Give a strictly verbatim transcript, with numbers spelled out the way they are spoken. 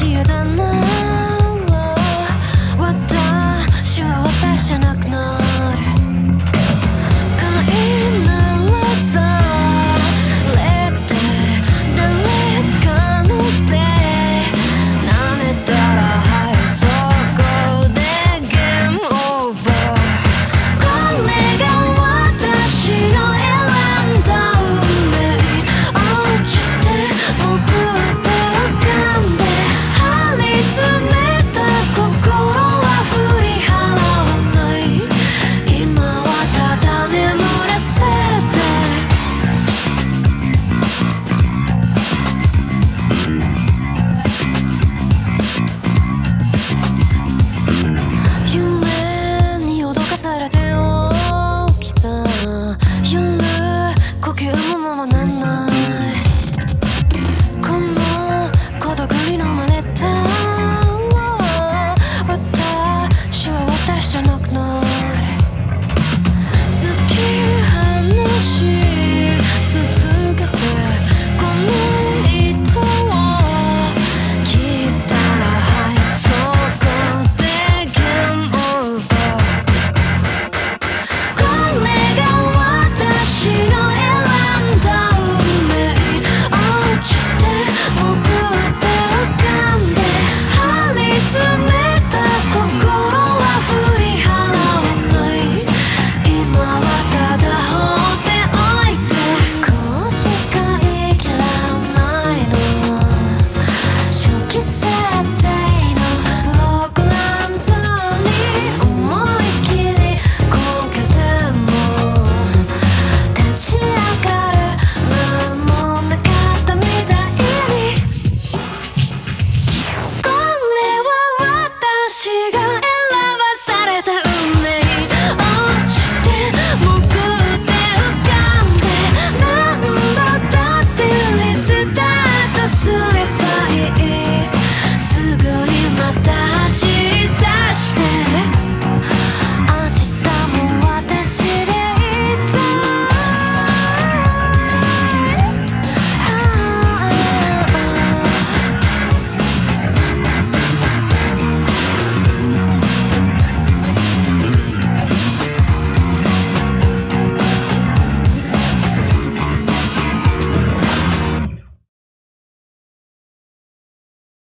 嫌だな。私は私じゃなくなる。飼いならされて誰かの手舐めたらはいそこでゲームオーバー。これが私の選んだ運命。落ちて潜って浮かんで張り詰めた心は振り払わない。今はただ眠らせて夢に脅かされて起きた夜、呼吸もままなんない。この孤独に飲まれた